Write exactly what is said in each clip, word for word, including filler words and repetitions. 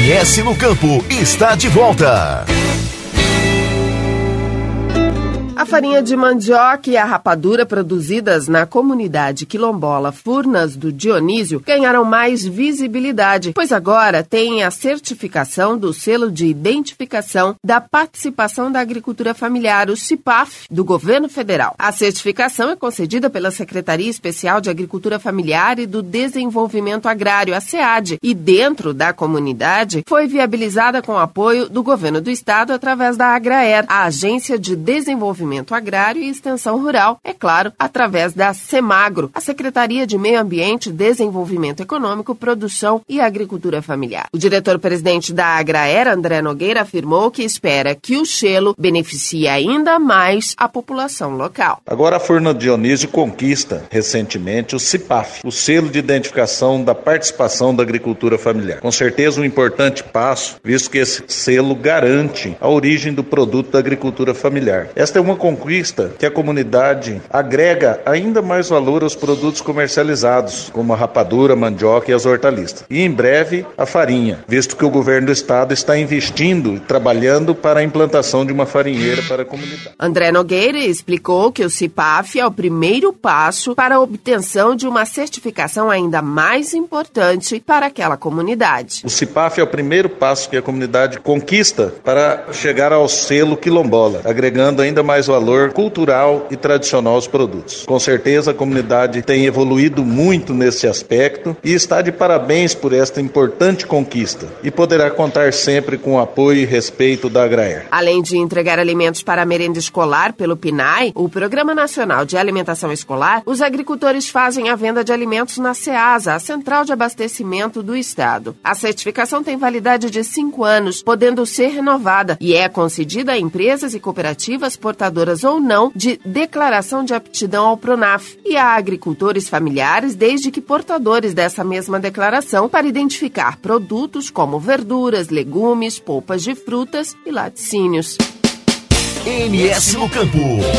M S no Campo está de volta. A farinha de mandioca e a rapadura produzidas na comunidade quilombola Furnas do Dionísio ganharam mais visibilidade, pois agora têm a certificação do selo de identificação da participação da agricultura familiar, o CIPAF, do governo federal. A certificação é concedida pela Secretaria Especial de Agricultura Familiar e do Desenvolvimento Agrário, a SEAD, e dentro da comunidade foi viabilizada com o apoio do governo do estado através da Agraer, a Agência de Desenvolvimento Agrário e Extensão Rural, é claro, através da Semagro, a Secretaria de Meio Ambiente, Desenvolvimento Econômico, Produção e Agricultura Familiar. O diretor-presidente da Agraer, André Nogueira, afirmou que espera que o selo beneficie ainda mais a população local. Agora a Furnas do Dionísio conquista recentemente o CIPAF, o selo de identificação da participação da agricultura familiar. Com certeza um importante passo, visto que esse selo garante a origem do produto da agricultura familiar. Esta é uma conquista que a comunidade agrega ainda mais valor aos produtos comercializados, como a rapadura, a mandioca e as hortaliças. E em breve a farinha, visto que o governo do estado está investindo e trabalhando para a implantação de uma farinheira para a comunidade. André Nogueira explicou que o CIPAF é o primeiro passo para a obtenção de uma certificação ainda mais importante para aquela comunidade. O CIPAF é o primeiro passo que a comunidade conquista para chegar ao selo quilombola, agregando ainda mais valor cultural e tradicional aos produtos. Com certeza a comunidade tem evoluído muito nesse aspecto e está de parabéns por esta importante conquista e poderá contar sempre com o apoio e respeito da Agraer. Além de entregar alimentos para a merenda escolar pelo PNAE, o Programa Nacional de Alimentação Escolar, os agricultores fazem a venda de alimentos na SEASA, a Central de Abastecimento do Estado. A certificação tem validade de cinco anos, podendo ser renovada, e é concedida a empresas e cooperativas portadoras ou não de declaração de aptidão ao PRONAF e a agricultores familiares, desde que portadores dessa mesma declaração, para identificar produtos como verduras, legumes, polpas de frutas e laticínios. M S no Campo.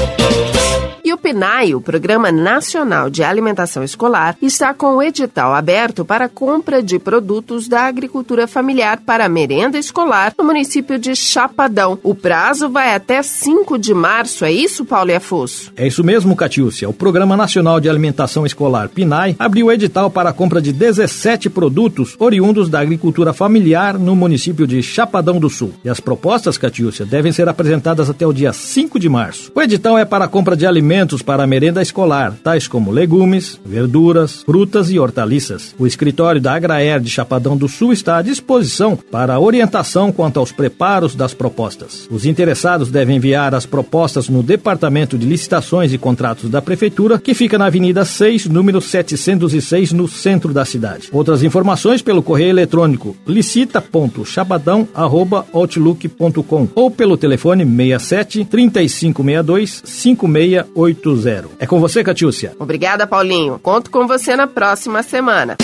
E o PNAE, o Programa Nacional de Alimentação Escolar, está com o edital aberto para compra de produtos da agricultura familiar para merenda escolar no município de Chapadão. O prazo vai até cinco de março, é isso, Paulo e Afonso? É isso mesmo, Catiúcia. O Programa Nacional de Alimentação Escolar, PNAE, abriu o edital para a compra de dezessete produtos oriundos da agricultura familiar no município de Chapadão do Sul. E as propostas, Catiúcia, devem ser apresentadas até o dia cinco de março. O edital é para a compra de alimentos para a merenda escolar, tais como legumes, verduras, frutas e hortaliças. O escritório da Agraer de Chapadão do Sul está à disposição para orientação quanto aos preparos das propostas. Os interessados devem enviar as propostas no Departamento de Licitações e Contratos da Prefeitura, que fica na Avenida seis, número setecentos e seis, no centro da cidade. Outras informações pelo correio eletrônico licita ponto chapadão arroba outlook ponto com ou pelo telefone seis sete, três cinco seis dois, cinco seis oito zero. É com você, Catiúcia. Obrigada, Paulinho. Conto com você na próxima semana.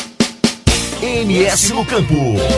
M S no Campo.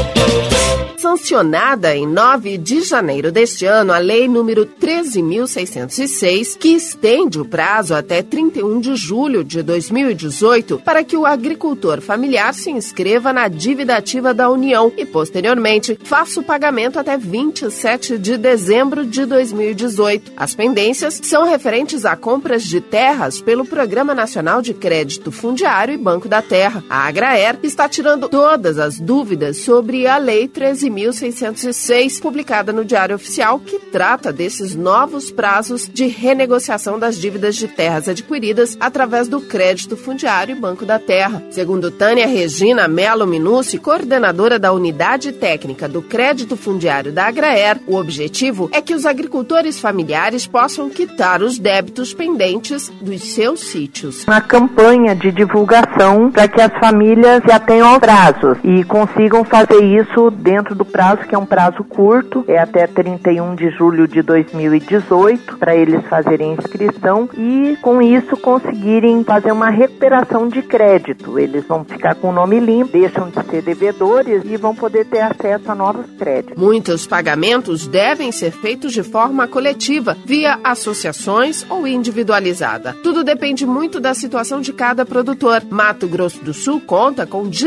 Sancionada em nove de janeiro deste ano a Lei número treze mil seiscentos e seis, que estende o prazo até trinta e um de julho de dois mil e dezoito para que o agricultor familiar se inscreva na dívida ativa da União e, posteriormente, faça o pagamento até vinte e sete de dezembro de dois mil e dezoito. As pendências são referentes a compras de terras pelo Programa Nacional de Crédito Fundiário e Banco da Terra. A Agraer está tirando todas as dúvidas sobre a Lei treze mil seiscentos e seis, publicada no Diário Oficial, que trata desses novos prazos de renegociação das dívidas de terras adquiridas através do Crédito Fundiário e Banco da Terra. Segundo Tânia Regina Melo Minucci, coordenadora da Unidade Técnica do Crédito Fundiário da Agraer, o objetivo é que os agricultores familiares possam quitar os débitos pendentes dos seus sítios. Uma campanha de divulgação para que as famílias já tenham prazos e consigam fazer isso dentro do prazo, que é um prazo curto, é até trinta e um de julho de dois mil e dezoito, para eles fazerem inscrição e, com isso, conseguirem fazer uma recuperação de crédito. Eles vão ficar com o nome limpo, deixam de ser devedores e vão poder ter acesso a novos créditos. Muitos pagamentos devem ser feitos de forma coletiva, via associações ou individualizada. Tudo depende muito da situação de cada produtor. Mato Grosso do Sul conta com dezenove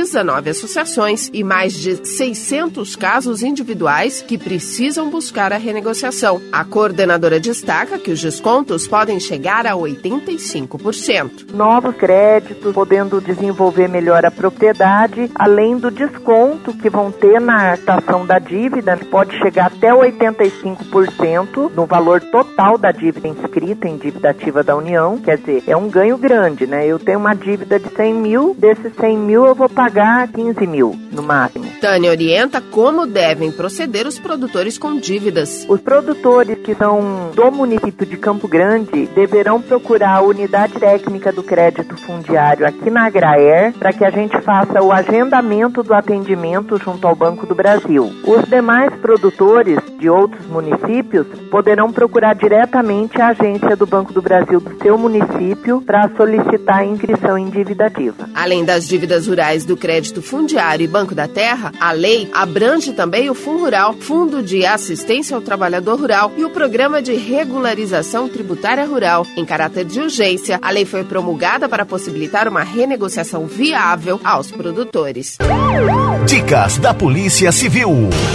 nove associações e mais de seiscentos casos individuais que precisam buscar a renegociação. A coordenadora destaca que os descontos podem chegar a oitenta e cinco por cento. Novos créditos, podendo desenvolver melhor a propriedade, além do desconto que vão ter na taxação da dívida, pode chegar até oitenta e cinco por cento no valor total da dívida inscrita em dívida ativa da União. Quer dizer, é um ganho grande, né? Eu tenho uma dívida de cem mil, desses cem mil eu vou pagar quinze mil no máximo. Tânia orienta como devem proceder os produtores com dívidas. Os produtores que são do município de Campo Grande deverão procurar a unidade técnica do crédito fundiário aqui na Agraer para que a gente faça o agendamento do atendimento junto ao Banco do Brasil. Os demais produtores de outros municípios poderão procurar diretamente a agência do Banco do Brasil do seu município para solicitar a inscrição em dívida ativa. Além das dívidas rurais do crédito fundiário e Banco da Terra, a lei abrange também o FunRural, Fundo de Assistência ao Trabalhador Rural, e o Programa de Regularização Tributária Rural. Em caráter de urgência, a lei foi promulgada para possibilitar uma renegociação viável aos produtores. Dicas da Polícia Civil.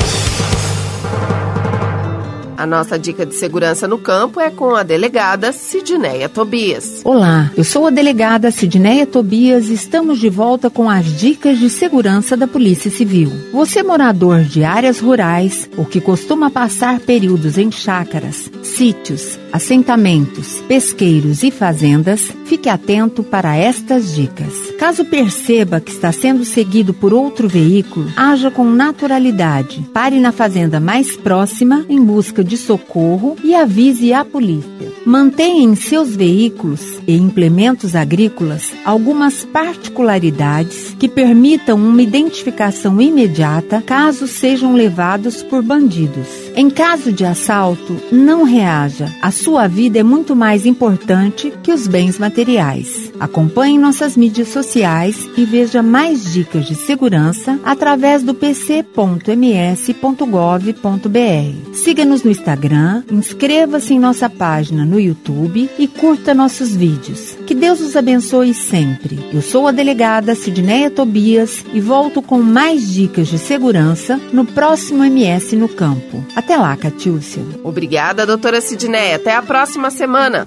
A nossa dica de segurança no campo é com a delegada Sidneia Tobias. Olá, eu sou a delegada Sidneia Tobias e estamos de volta com as dicas de segurança da Polícia Civil. Você, morador de áreas rurais ou que costuma passar períodos em chácaras, sítios, assentamentos, pesqueiros e fazendas, fique atento para estas dicas. Caso perceba que está sendo seguido por outro veículo, haja com naturalidade. Pare na fazenda mais próxima em busca de socorro e avise a polícia. Mantenha em seus veículos e implementos agrícolas algumas particularidades que permitam uma identificação imediata caso sejam levados por bandidos. Em caso de assalto, não reaja. A sua vida é muito mais importante que os bens materiais. Acompanhe nossas mídias sociais e veja mais dicas de segurança através do p c ponto m s ponto gov ponto b r. Siga-nos no Instagram, inscreva-se em nossa página no YouTube e curta nossos vídeos. Que Deus os abençoe sempre. Eu sou a delegada Sidneia Tobias e volto com mais dicas de segurança no próximo M S no Campo. Até lá, Catiúcia. Obrigada, doutora Sidneia. Até a próxima semana.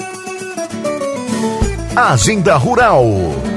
Agenda Rural.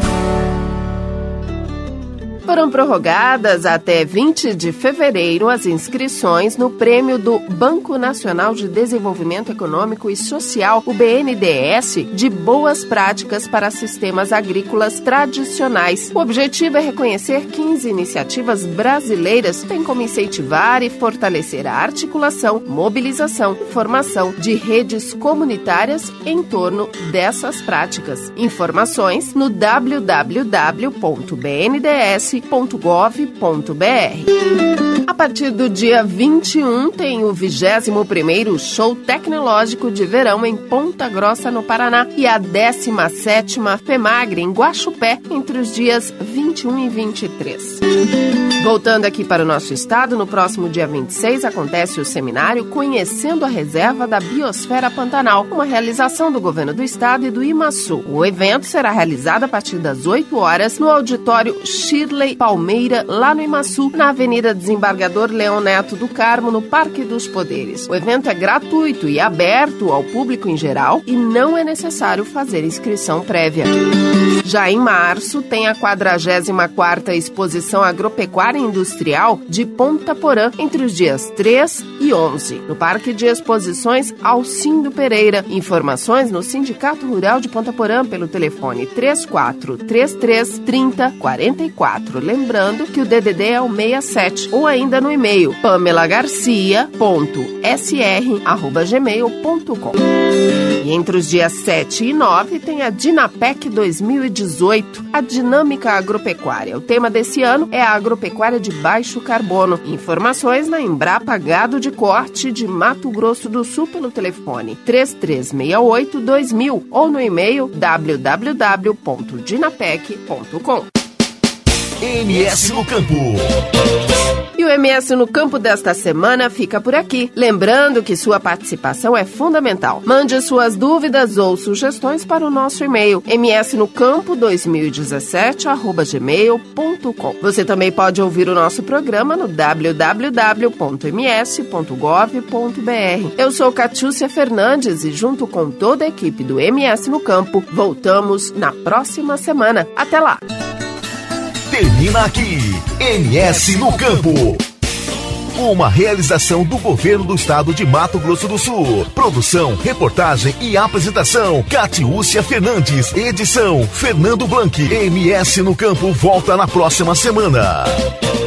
Foram prorrogadas até vinte de fevereiro as inscrições no prêmio do Banco Nacional de Desenvolvimento Econômico e Social, o B N D E S, de boas práticas para sistemas agrícolas tradicionais. O objetivo é reconhecer quinze iniciativas brasileiras que têm como incentivar e fortalecer a articulação, mobilização e formação de redes comunitárias em torno dessas práticas. Informações no w w w ponto b n d s ponto gov ponto b r. A partir do dia vinte e um tem o vigésimo primeiro Show Tecnológico de Verão em Ponta Grossa, no Paraná, e a décima sétima FEMAGRE em Guaxupé entre os dias vinte e um e vinte e três. Voltando aqui para o nosso estado, no próximo dia vinte e seis acontece o seminário Conhecendo a Reserva da Biosfera Pantanal, uma realização do governo do estado e do IMASU. O evento será realizado a partir das oito horas no auditório Shirley Palmeira, lá no IMASU, na Avenida Desembargador Leão Neto do Carmo, no Parque dos Poderes. O evento é gratuito e aberto ao público em geral e não é necessário fazer inscrição prévia. Já em março, tem a quadragésima quarta Exposição Agropecuária Industrial de Ponta Porã, entre os dias três e onze, no Parque de Exposições Alcindo Pereira. Informações no Sindicato Rural de Ponta Porã pelo telefone três quatro três três, trinta, quarenta e quatro. Lembrando que o D D D é o sessenta e sete, ou ainda no e-mail pamela garcia ponto s r arroba gmail ponto com. E entre os dias sete e nove tem a Dinapec dois mil e dezoito, a Dinâmica Agropecuária. O tema desse ano é a agropecuária de baixo carbono. Informações na Embrapa Gado de Corte de Mato Grosso do Sul pelo telefone três três seis oito, dois mil ou no e-mail w w w ponto dinapec ponto com. M S no Campo. E o M S no Campo desta semana fica por aqui. Lembrando que sua participação é fundamental. Mande suas dúvidas ou sugestões para o nosso e-mail m s no campo dois mil e dezessete arroba gmail ponto com. Você também pode ouvir o nosso programa no w w w ponto m s ponto gov ponto b r. Eu sou Catiúcia Fernandes e junto com toda a equipe do M S no Campo, voltamos na próxima semana. Até lá! Termina aqui, M S no Campo. Uma realização do Governo do Estado de Mato Grosso do Sul. Produção, reportagem e apresentação, Catiúcia Fernandes. Edição, Fernando Blanc. M S no Campo volta na próxima semana.